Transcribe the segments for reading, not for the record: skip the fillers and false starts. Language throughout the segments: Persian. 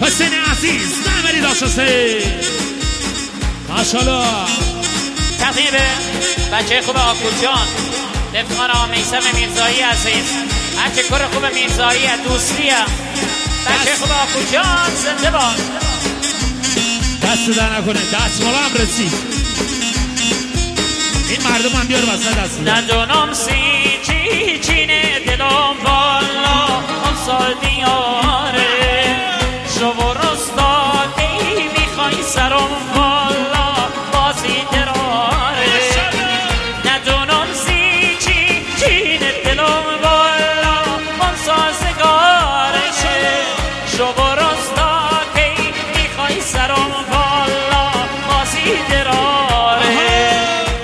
حسین عزیز نمیری داشته ماشالله. تقدیم به بچه خوب آکوچان افتخار آقا میثم میرزایی عزیز، هرچه کار خوب میرزایی دوستیه. بچه خوب آکوچان زنده باد. دست در نکنه، دست مالا هم رسید. این مردم هم بیار وسط دست ندونم چی چینه دلم والا اون سال دیاره شو و رستا کی میخوای سرم والا بازی دراره. ندونم چی چینه دلم والا اون سازگاره شو و رستا کی میخوای سرم والا بازی دراره.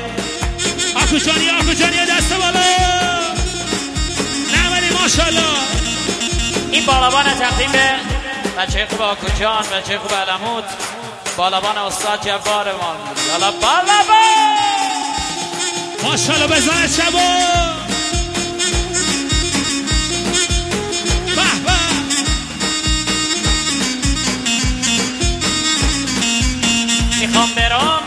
آکوچانی دست بالا نمانی ماشالله. این بالابان تقدیم به بچه خوب آکوچان، بچه خوب علموت، بالابان استاد جبار ما. یالا بالابان ماشالله بزنه شبا. به به میخوام برام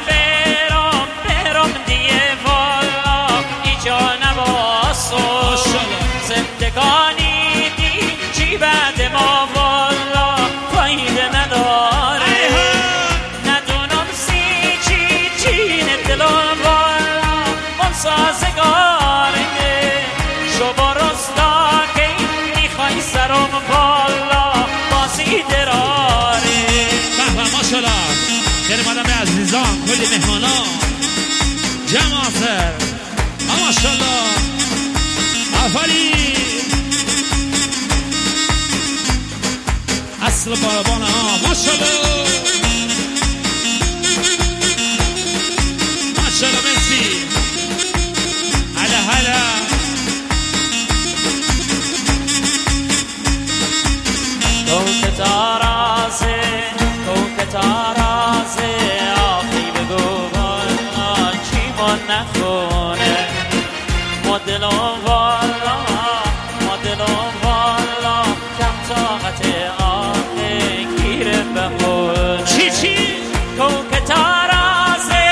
دیگه والا ایجا نباسو زندگانی دی چی بعد ما والا فایده نداره. ندونم چین دلم والا من سازگاره شو برستا که میخوای سرم والا بازی دراره. به ماشالله خیلی مادم عزیزان کلی مهمانان جماعت ماشالله آفرین اصل بالابان ها ماشالله ماشالله مرسی. هلا کوکتارازه آقی بگو والا چی ما نخونه مدلون والا کم طاقت آقی گیره بمونه. چی کوکتارازه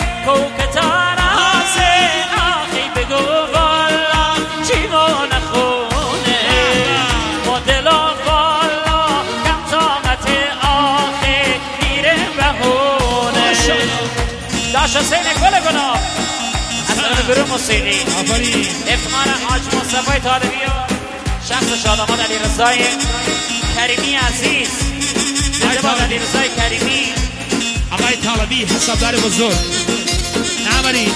آقی بگو والا چی ما نخونه مدلون والا کم طاقت آقی گیره بمونه. داشت حسین گل گناه از گروه موسیقی افتخار حاج مصطفی طالبی و شخص شادمان علیرضای کریمی عزیز. زنده باد علیرضای کریمی. آقای طالبی حسابدار بزرگ نماری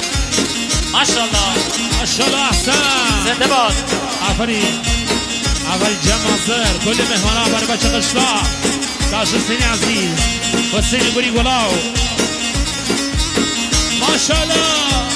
ماشالله احسن زنده باد. آفرین اول جمع کل مهمان ها برای بچه قشلا داشت حسین عزیز حسین گوری گلاو ماشالله.